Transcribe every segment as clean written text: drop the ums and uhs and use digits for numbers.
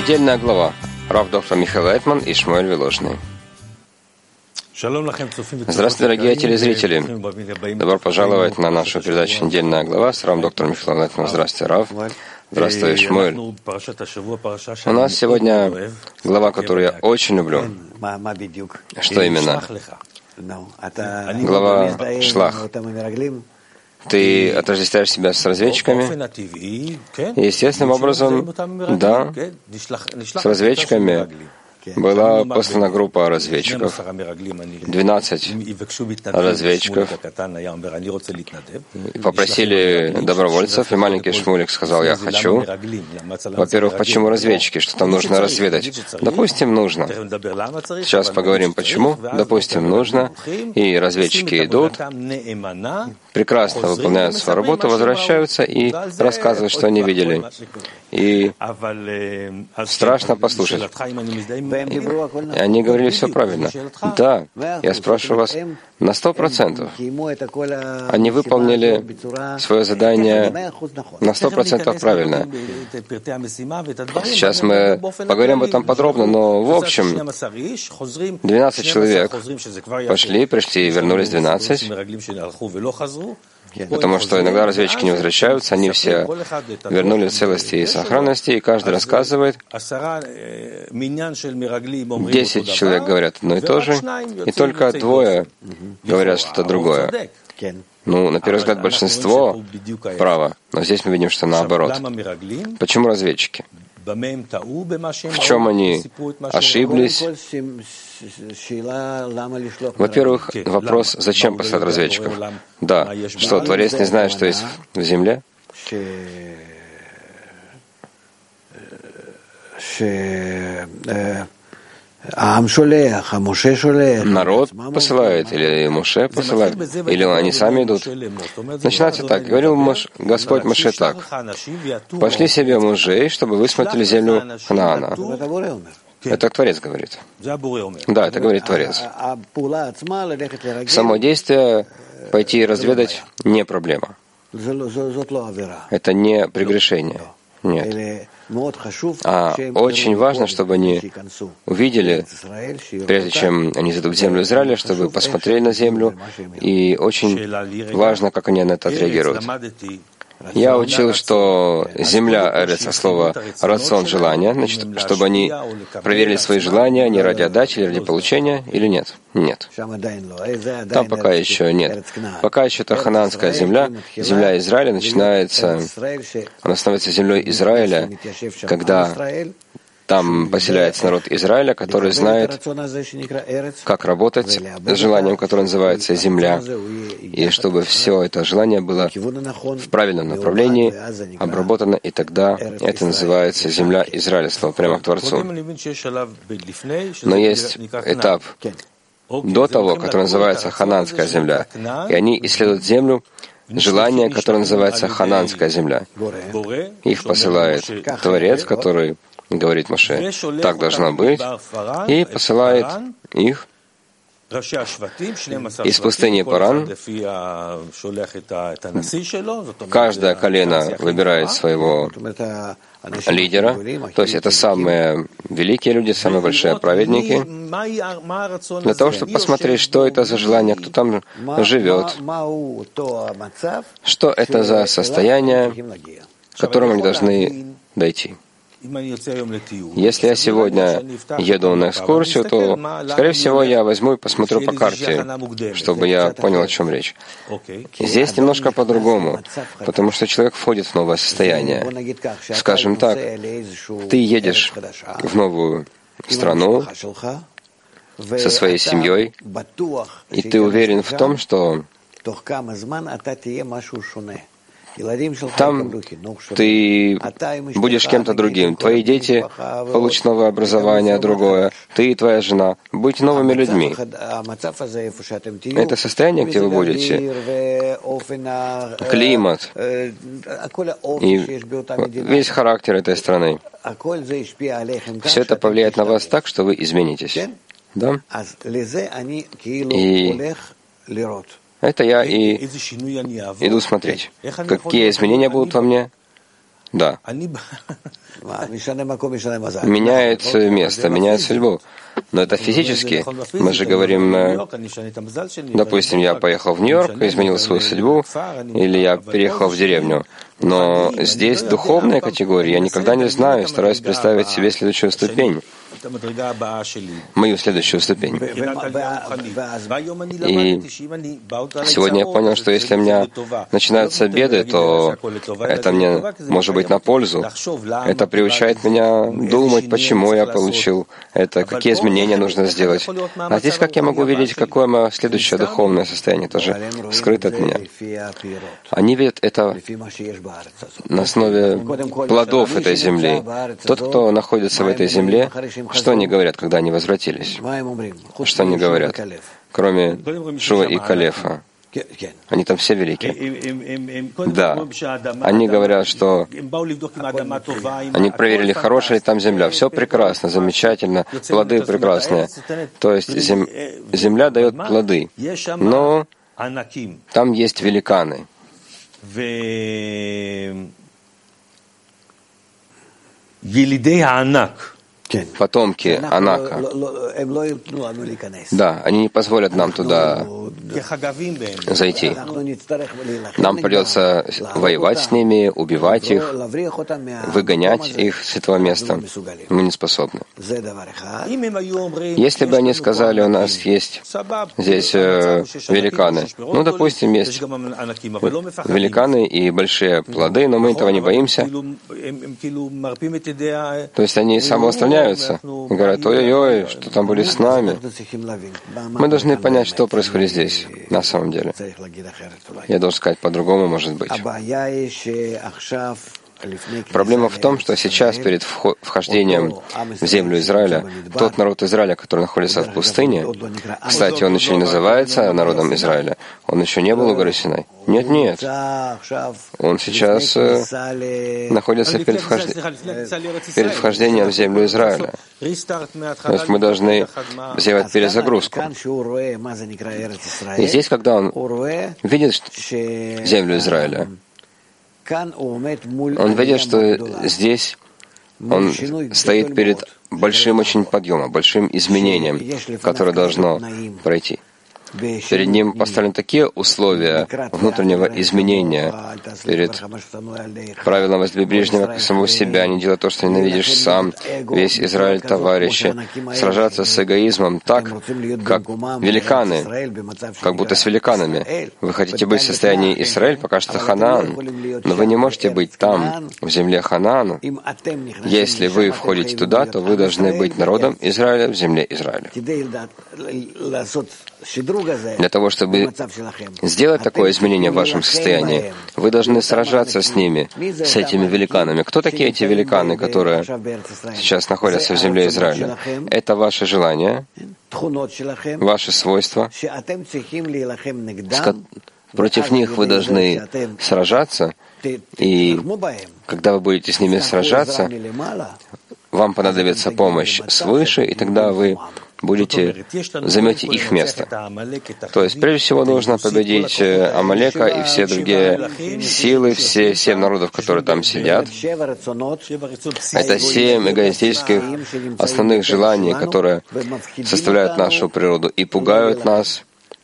Недельная глава. Рав доктор Михаил Лайтман и Шмуэль Виложный. Здравствуйте, дорогие телезрители. Добро пожаловать на нашу передачу «Недельная глава» с Равом доктором Михаилом Лайтманом. Здравствуйте, Рав. Здравствуй, Шмуэль. У нас сегодня глава, которую я очень люблю. Что именно? Глава Шлах. Ты отождествляешь себя с разведчиками? Естественным образом, да, с разведчиками. Была послана группа разведчиков, 12 разведчиков, попросили добровольцев, и маленький Шмулик сказал: я хочу. Во-первых, почему разведчики? Что там нужно разведать? Допустим, нужно. Сейчас поговорим, почему. Допустим, нужно. И разведчики идут, прекрасно выполняют свою работу, возвращаются и рассказывают, что они видели. И страшно послушать. И они говорили все правильно. Да, я спрашиваю вас на 100%. Они выполнили свое задание на 100% правильно. Сейчас мы поговорим об этом подробно, но в общем 12 человек пришли и вернулись 12. Потому что иногда разведчики не возвращаются, они все вернулись в целости и сохранности, и каждый рассказывает. 10 человек говорят одно и то же, и только 2 говорят что-то другое. Ну, на первый взгляд, большинство право, но здесь мы видим, что наоборот. Почему разведчики? В чем они ошиблись? Во-первых, вопрос, зачем послать разведчиков? Да, что, Творец не знает, что есть в земле? Народ посылает, или Моше посылает, или они сами идут. Начинается так. Говорил Господь Моше так: пошли себе мужей, чтобы вы смотрели землю Ханаана. Это Творец говорит. Да, это говорит Творец. Само действие пойти и разведать не проблема. Это не прегрешение. Нет. А очень важно, чтобы они увидели, прежде чем они зайдут в землю Израиля, чтобы посмотрели на землю, и очень важно, как они на это отреагируют. Я учил, что земля — это слово «рацион» — желание, значит, чтобы они проверили свои желания не ради отдачи или ради получения, или нет? Нет. Там пока еще нет. Пока еще это ханаанская земля, земля Израиля начинается, она становится землей Израиля, когда там поселяется народ Израиля, который знает, как работать с желанием, которое называется земля, и чтобы все это желание было в правильном направлении обработано, и тогда это называется земля Израиля, слово прямо к Творцу. Но есть этап до того, который называется ханаанская земля, и они исследуют землю, желание, которое называется ханаанская земля. Их посылает Творец, который говорит Моше: так должно быть, и посылает их из пустыни Паран. Каждое колено выбирает своего лидера, то есть это самые великие люди, самые большие праведники, для того, чтобы посмотреть, что это за желание, кто там живет, что это за состояние, к которому они должны дойти. Если я сегодня еду на экскурсию, то, скорее всего, я возьму и посмотрю по карте, чтобы я понял, о чем речь. Здесь немножко по-другому, потому что человек входит в новое состояние. Скажем так, ты едешь в новую страну со своей семьей, и ты уверен в том, что там ты будешь кем-то другим. Твои дети получат новое образование, другое. Ты и твоя жена будете новыми людьми. Это состояние, где вы будете, климат и весь характер этой страны. Все это повлияет на вас так, что вы изменитесь. Да? И это я и иду смотреть, какие изменения будут во мне. Да. Меняет место, меняет судьбу. Но это физически. Мы же говорим, допустим, я поехал в Нью-Йорк, изменил свою судьбу, или я переехал в деревню. Но здесь духовная категория. Я никогда не знаю, стараюсь представить себе следующую ступень. Мою следующую ступень. И сегодня я понял, что если у меня начинаются беды, то это мне может быть на пользу. Это приучает меня думать, почему я получил это, какие изменения нужно сделать. А здесь как я могу видеть, какое мое следующее духовное состояние, тоже скрыто от меня. Они видят это на основе плодов этой земли. Тот, кто находится в этой земле, что они говорят, когда они возвратились? Что они говорят? Кроме Шува и Калефа. Они там все великие. Да. Они говорят, что они проверили, хорошая ли там земля. Все прекрасно, замечательно, плоды прекрасные. То есть земля дает плоды. Но там есть великаны. Потомки Анака. Да, они не позволят нам туда зайти. Нам придется воевать с ними, убивать их, выгонять их с этого места. Мы не способны. Если бы они сказали, у нас есть здесь великаны, ну, допустим, есть великаны и большие плоды, но мы этого не боимся. То есть они самоустраняются. Говорят, ой-ой-ой, что там были с нами. Мы должны понять, что происходит здесь, на самом деле. Я должен сказать по-другому, может быть. Проблема в том, что сейчас, перед вхождением в землю Израиля, тот народ Израиля, который находится в пустыне, кстати, он еще не называется народом Израиля, он еще не был у горы Синай. Нет. Он сейчас находится перед вхождением в землю Израиля. То есть мы должны сделать перезагрузку. И здесь, когда он видит землю Израиля, он видит, что здесь он стоит перед большим очень подъемом, большим изменением, которое должно пройти. Перед ним поставлены такие условия внутреннего изменения перед правилом «возлюби ближнего как самого себя», не делай то, что ненавидишь сам, весь Израиль товарищи, сражаться с эгоизмом так, как великаны, как будто с великанами. Вы хотите быть в состоянии Израиль, пока что Ханаан, но вы не можете быть там, в земле Ханаана. Если вы входите туда, то вы должны быть народом Израиля в земле Израиля. Для того, чтобы сделать такое изменение в вашем состоянии, вы должны сражаться с ними, с этими великанами. Кто такие эти великаны, которые сейчас находятся в земле Израиля? Это ваши желания, ваши свойства. Против них вы должны сражаться, и когда вы будете с ними сражаться, вам понадобится помощь свыше, и тогда вы займете их место. То есть, прежде всего, нужно победить Амалека и все другие силы, все 7 народов, которые там сидят. Это 7 эгоистических основных желаний, которые составляют нашу природу и пугают нас.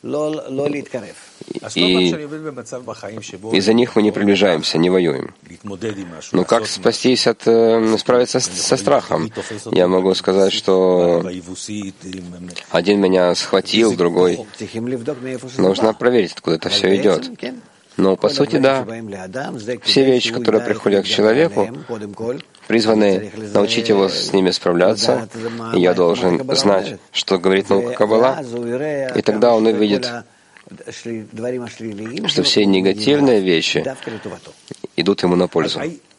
И из-за них мы не приближаемся, не воюем. Но как справиться со страхом? Я могу сказать, что один меня схватил, другой. Нужно проверить, откуда это все идет. Но, по сути, да, все вещи, которые приходят к человеку, призваны научить его с ними справляться, и я должен знать, что говорит наука Каббала, и тогда он увидит, что все негативные вещи идут ему на пользу.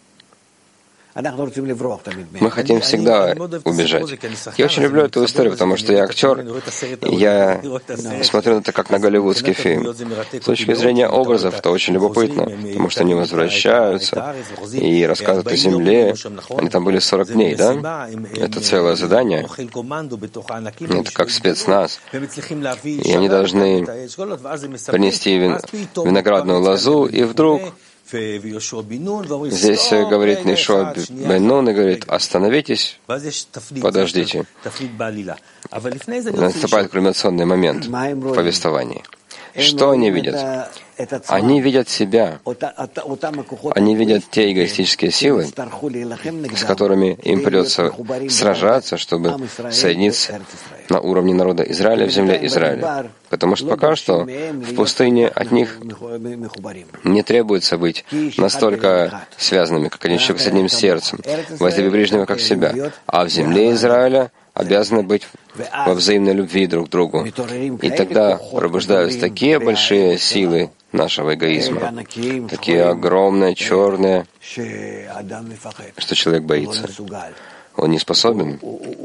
Мы хотим всегда убежать. Я очень люблю эту историю, потому что я актер, и я смотрю на это как на голливудский фильм. С точки зрения образов это очень любопытно, потому что они возвращаются и рассказывают о земле. Они там были 40 дней, да? Это целое задание. Это как спецназ. И они должны принести виноградную лозу, и вдруг Здесь говорит Йошуа бен Нун и говорит: остановитесь, подождите. Наступает кульминационный момент в повествовании. Что они видят? Они видят себя. Они видят те эгоистические силы, с которыми им придется сражаться, чтобы соединиться на уровне народа Израиля в земле Израиля. Потому что пока что в пустыне от них не требуется быть настолько связанными, как они человек с одним сердцем, возлюби ближнего как себя, а в земле Израиля обязаны быть во взаимной любви друг к другу. И тогда пробуждаются такие большие силы нашего эгоизма, такие огромные, черные, что человек боится. Он не способен.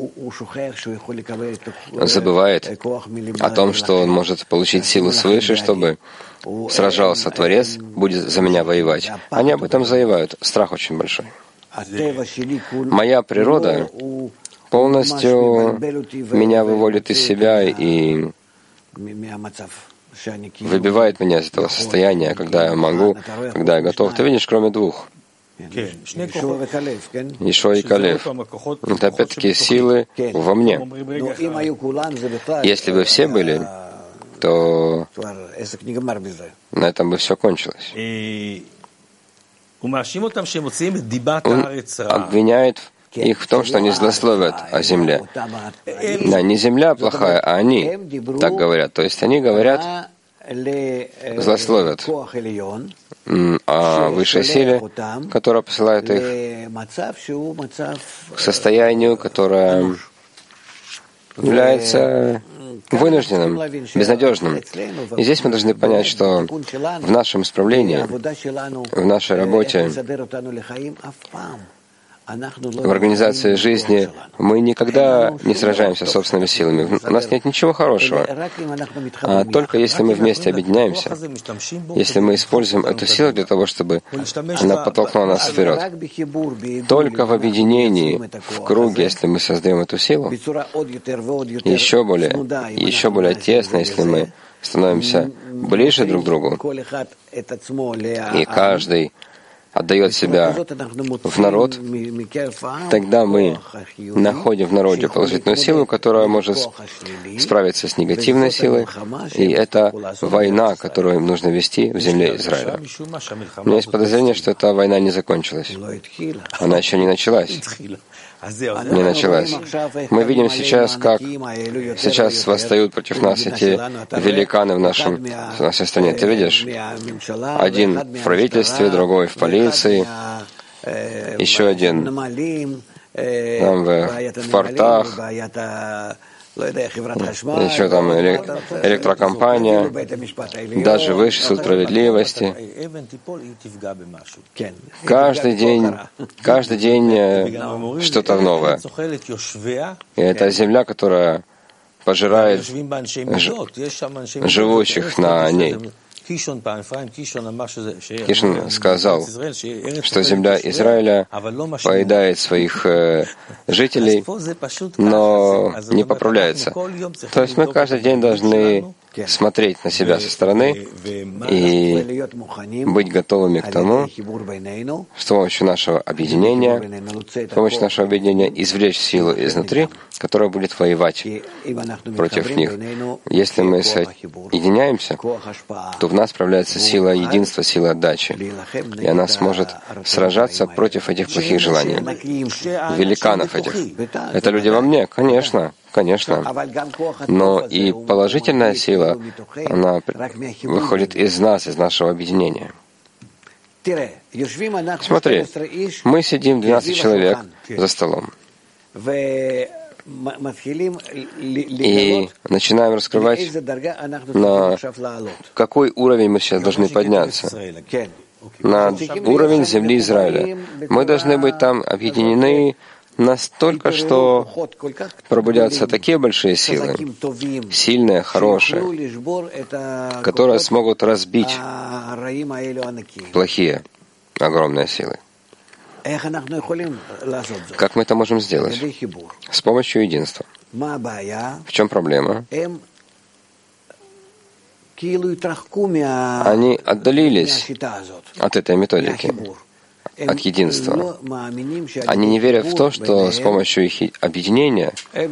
Он забывает о том, что он может получить силу свыше, чтобы сражался Творец, будет за меня воевать. Они об этом заявляют. Страх очень большой. Моя природа полностью меня выводит из себя и выбивает меня из этого состояния, когда я могу, когда я готов. Ты видишь, кроме двух. Йошуа и Калев. Это опять-таки силы во мне. Если бы все были, то на этом бы все кончилось. Он обвиняет их в том, что они злословят о земле. Да, не земля плохая, а они так говорят. То есть они говорят, злословят о высшей силе, которая посылает их к состоянию, которое является вынужденным, безнадежным. И здесь мы должны понять, что в нашем исправлении, в нашей работе, в организации жизни мы никогда не сражаемся с собственными силами. У нас нет ничего хорошего. А только если мы вместе объединяемся, если мы используем эту силу для того, чтобы она подтолкнула нас вперед, только в объединении, в круге, если мы создаем эту силу, еще более тесно, если мы становимся ближе друг к другу, и каждый отдает себя в народ, тогда мы находим в народе положительную силу, которая может справиться с негативной силой, и это война, которую нужно вести в земле Израиля. У меня есть подозрение, что эта война не закончилась. Она еще не началась. Не началась. Мы видим сейчас, как сейчас восстают против нас эти великаны в нашей стране. Ты видишь? Один в правительстве, другой в полиции, еще один там в портах, еще там электрокомпания, даже высший суд справедливости. Каждый день что-то новое. И это земля, которая пожирает живущих на ней. Кишон сказал, что земля Израиля поедает своих жителей, но не поправляется. То есть мы каждый день должны смотреть на себя со стороны и быть готовыми к тому, что с помощью нашего объединения, извлечь силу изнутри, которая будет воевать против них. Если мы соединяемся, то в нас проявляется сила единства, сила отдачи, и она сможет сражаться против этих плохих желаний, великанов этих. Это люди во мне, конечно. Но и положительная сила, она выходит из нас, из нашего объединения. Смотри, мы сидим 12 человек за столом и начинаем раскрывать, на какой уровень мы сейчас должны подняться. На уровень земли Израиля. Мы должны быть там объединены настолько, что пробудятся такие большие силы, сильные, хорошие, которые смогут разбить плохие, огромные силы. Как мы это можем сделать? С помощью единства. В чем проблема? они отдалились от этой методики, от единства. Они не верят в то, что с помощью их объединения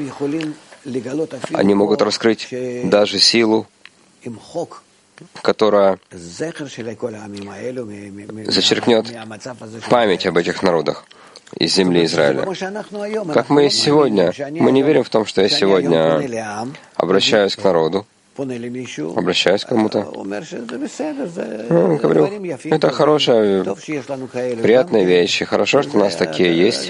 они могут раскрыть даже силу, которая зачеркнет память об этих народах из земли Израиля. Как мы сегодня, мы не верим в том, что я сегодня обращаюсь к народу, обращаюсь к кому-то. Говорю, это хорошая, приятная вещь. Хорошо, что у нас такие есть.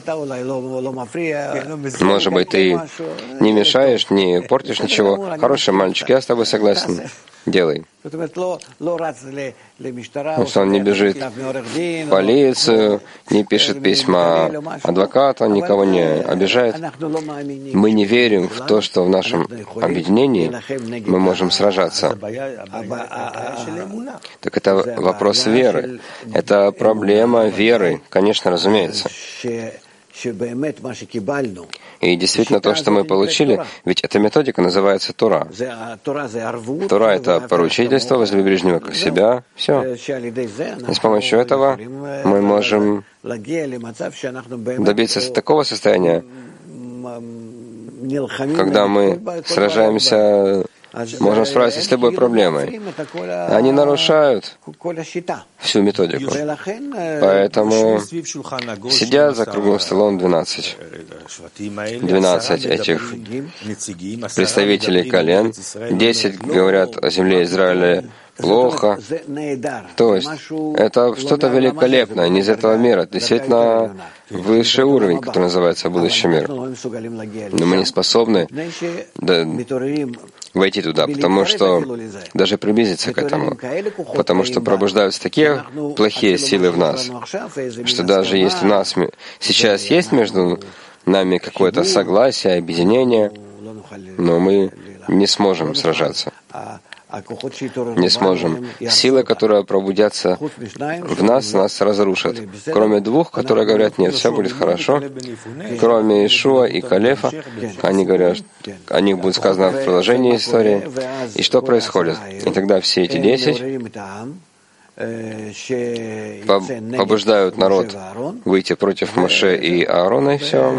Может быть, ты не мешаешь, не портишь ничего. Хороший мальчик, я с тобой согласен. Делай. Что он не бежит в полицию, не пишет письма адвокату, никого не обижает. Мы не верим в то, что в нашем объединении мы можем сражаться. Так это вопрос веры. Это проблема веры, конечно, разумеется. И действительно то, что мы получили, ведь эта методика называется Тора. Тора — это поручительство, возлюби ближнего как себя. Все. И с помощью этого мы можем добиться такого состояния, когда мы сражаемся, можем справиться с любой проблемой. Они нарушают всю методику. Поэтому сидят за круглым столом 12 этих представителей колен, 10 говорят о земле Израиля плохо. То есть это что-то великолепное, не из этого мира. Действительно высший уровень, который называется будущий мир. Но мы не способны войти туда, потому что даже приблизиться к этому, потому что пробуждаются такие плохие силы в нас, что даже если у нас сейчас есть между нами какое-то согласие, объединение, но мы не сможем сражаться. Не сможем. Силы, которые пробудятся в нас разрушат. Кроме двух, которые говорят, нет, все будет хорошо. Кроме Ишуа и Калефа, они говорят, о них будет сказано в продолжении истории. И что происходит? И тогда все эти 10 побуждают народ выйти против Моше и Аарона, и все.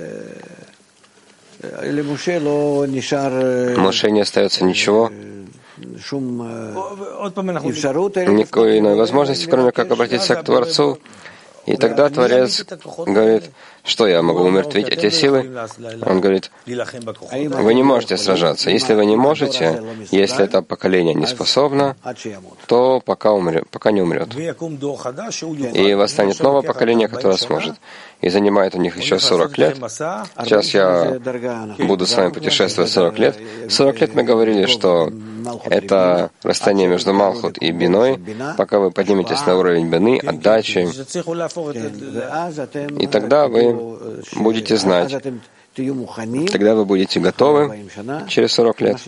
Моше не остается ничего, никакой иной возможности, кроме как обратиться к Творцу. И тогда Творец говорит, что я могу умертвить эти силы? Он говорит, вы не можете сражаться. Если вы не можете, если это поколение не способно, то пока не умрет. И восстанет новое поколение, которое сможет. И занимает у них еще 40 лет. Сейчас я буду с вами путешествовать 40 лет. 40 лет мы говорили, что это расстояние между Малхут и Биной, пока вы подниметесь на уровень Бины, отдачи. И тогда вы будете знать, тогда вы будете готовы через 40 лет.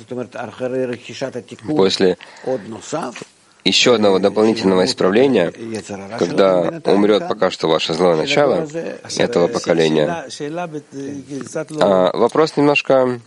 После еще одного дополнительного исправления, когда умрет пока что ваше злое начало этого поколения. Вопрос немножко...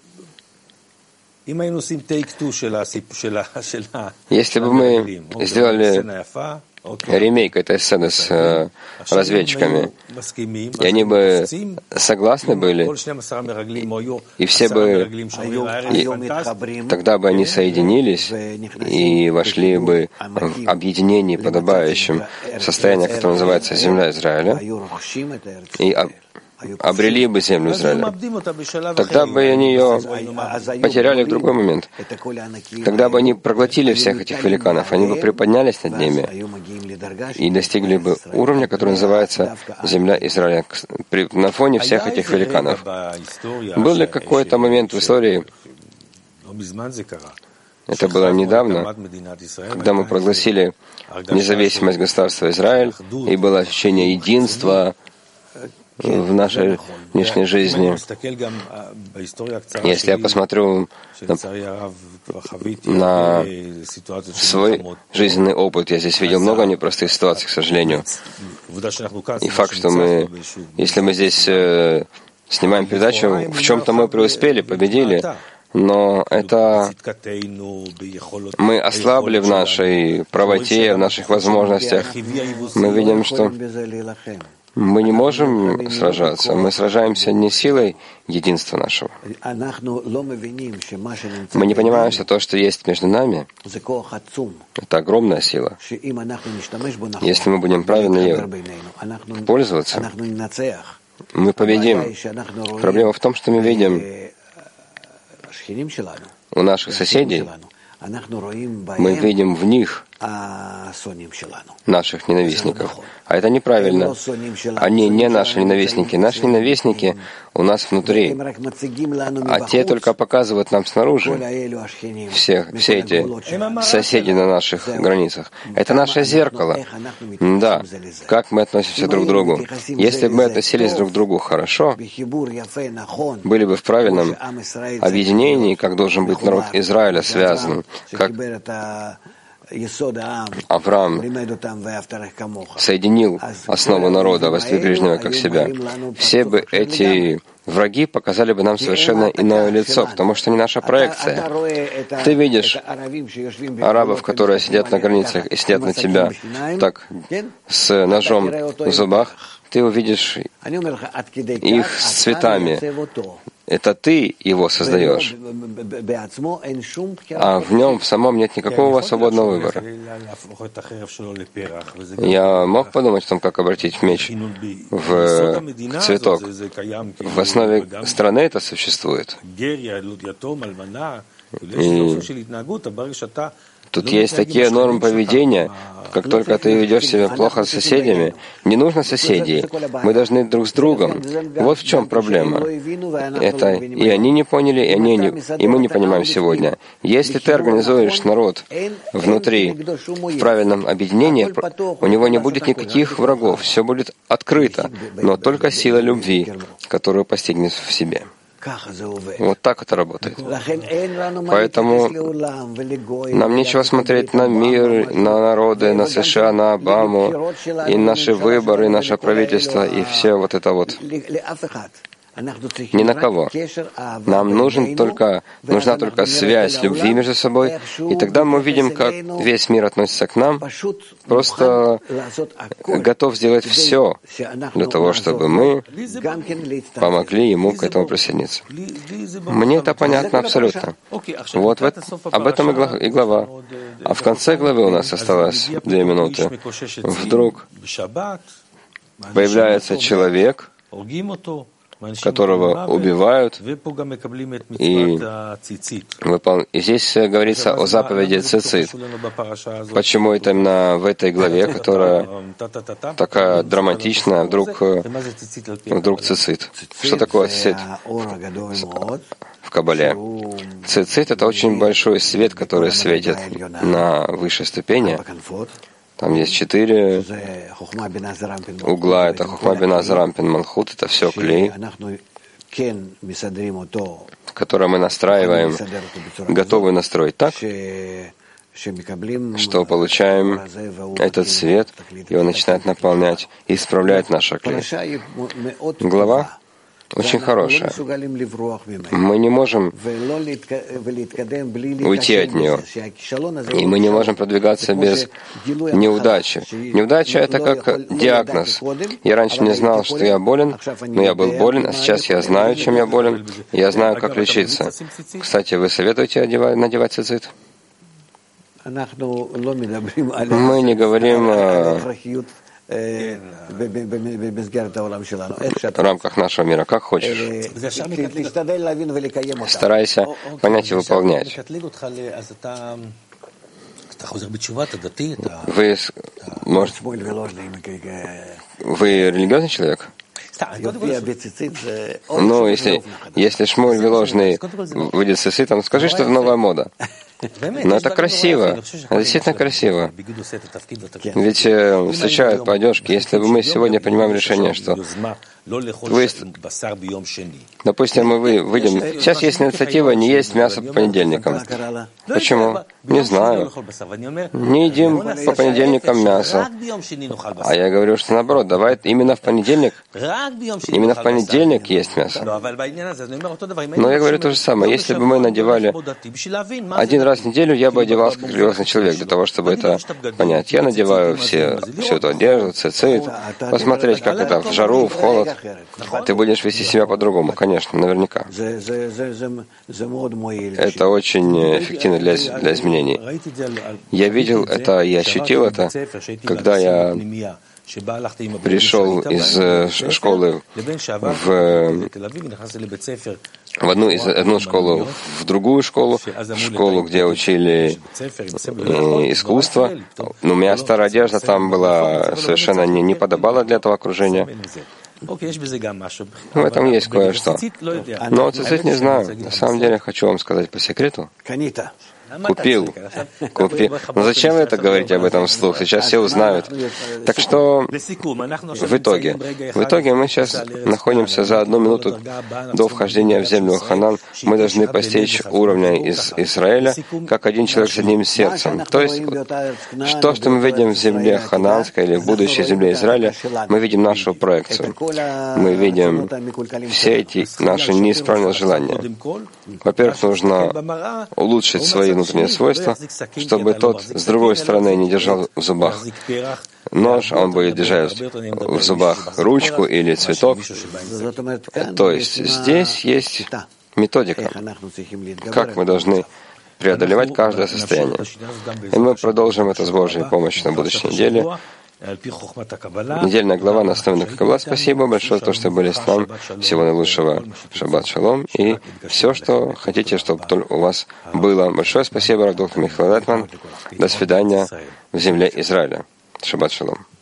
Если бы мы сделали ремейк этой сцены с разведчиками, и они бы согласны были, и все бы, тогда бы они соединились и вошли бы в объединение подобающем состояние, которое называется земля Израиля, и обрели бы землю Израиля. Тогда бы они ее потеряли в другой момент. Тогда бы они проглотили всех этих великанов, они бы приподнялись над ними и достигли бы уровня, который называется земля Израиля, на фоне всех этих великанов. Был ли какой-то момент в истории, это было недавно, когда мы прогласили независимость государства Израиль, и было ощущение единства в нашей внешней жизни. Если я посмотрю на свой жизненный опыт, я здесь видел много непростых ситуаций, к сожалению. И факт, что если мы здесь снимаем передачу, в чем-то мы преуспели, победили, Но это мы ослабли в нашей правоте, в наших возможностях. Мы видим, что мы не можем сражаться. Мы сражаемся не силой единства нашего. Мы не понимаем, что то, что есть между нами, это огромная сила. Если мы будем правильно ею пользоваться, мы победим. Проблема в том, что мы видим у наших соседей, мы видим в них наших ненавистников. А это неправильно. Они не наши ненавистники. Наши ненавистники у нас внутри. А те только показывают нам снаружи. Все эти соседи на наших границах. Это наше зеркало. Да, как мы относимся друг к другу. Если бы мы относились друг к другу хорошо, были бы в правильном объединении, как должен быть народ Израиля связан, как Авраам соединил основу народа, возлюби ближнего как себя. Все бы эти враги показали бы нам совершенно иное лицо, потому что не наша проекция. Ты видишь арабов, которые сидят на границах и сидят на тебя так с ножом в зубах, ты увидишь их с цветами. Это ты его создаешь, а в нем в самом нет никакого свободного выбора. Я мог подумать о том, как обратить меч в цветок. В основе страны это существует. И тут есть такие нормы поведения, как только ты ведешь себя плохо с соседями, не нужно соседей, мы должны друг с другом. Вот в чем проблема. Это и они не поняли, и мы не понимаем сегодня. Если ты организуешь народ внутри в правильном объединении, у него не будет никаких врагов, все будет открыто, но только сила любви, которую постигнет в себе. Вот так это работает. Поэтому нам нечего смотреть на мир, на народы, на США, на Обаму, и наши выборы, наше правительство, и все вот это вот. Ни на кого. Нам нужна только связь любви между собой, и тогда мы увидим, как весь мир относится к нам, просто готов сделать все для того, чтобы мы помогли ему к этому присоединиться. Мне это понятно абсолютно. Вот об этом и глава. А в конце главы у нас осталось 2 минуты. Вдруг появляется человек, которого убивают, и здесь говорится о заповеди цицит. Почему это именно в этой главе, которая такая драматичная, вдруг цицит? Что такое цицит в Кабале? Цицит — это очень большой свет, который светит на высшей ступени. Там есть 4 угла. Это Хохма, Бина, Зарампин, Малхут. Это все клей, который мы настраиваем, готовы настроить так, что получаем этот свет, и он начинает наполнять и исправлять наш клей. Глава очень хорошая. Мы не можем уйти от нее. И мы не можем продвигаться без неудачи. Неудача — это как диагноз. Я раньше не знал, что я болен, но я был болен, а сейчас я знаю, чем я болен, и я знаю, как лечиться. Кстати, вы советуете надевать цицит? Мы не говорим в рамках нашего мира, как хочешь. Старайся понять и выполнять. Вы религиозный человек? Ну, если Шмуль Виложный выйдет с цицитом, скажи, что это новая мода. Но это красиво, это действительно красиво. Ведь встречают по одежке. Если бы мы сегодня принимаем решение, что допустим, мы выйдем. Сейчас есть инициатива не есть мясо по понедельникам. Почему? Не знаю. Не едим по понедельникам мясо. А я говорю, что наоборот, давай именно в понедельник есть мясо. Но я говорю то же самое. Если бы мы надевали один раз в неделю, я бы одевался как религиозный человек, для того, чтобы это понять. Я надеваю всю эту одежду, цицит, посмотреть, как это в жару, в холод. Ты будешь вести себя по-другому, конечно, наверняка. Это очень эффективно для изменений. Я видел это и ощутил это, когда я пришел из школы в одну школу, в другую школу, в школу, где учили искусство. Но у меня старая одежда там была совершенно не подобала для этого окружения. В этом есть кое-что. Но цицит не знаю. На самом деле, хочу вам сказать по секрету. Купил. Но зачем вы это говорите об этом вслух? Сейчас все узнают. Так что в итоге мы сейчас находимся за 1 минуту до вхождения в землю Ханан. Мы должны постичь уровня из Израиля, как один человек с одним сердцем. То есть, что мы видим в земле Хананской или в будущей земле Израиля, мы видим нашу проекцию. Мы видим все эти наши неисправленные желания. Во-первых, нужно улучшить свои внутренние свойства, чтобы тот с другой стороны не держал в зубах нож, а он будет держать в зубах ручку или цветок. То есть здесь есть методика, как мы должны преодолевать каждое состояние. И мы продолжим это с Божьей помощью на будущей неделе. Недельная глава на основе Каббала. Спасибо большое за то, что были с нами. Всего наилучшего. Шаббат шалом. И все, что хотите, чтобы у вас было. Большое спасибо, доктор Михаил Лайтман. До свидания в земле Израиля. Шаббат шалом.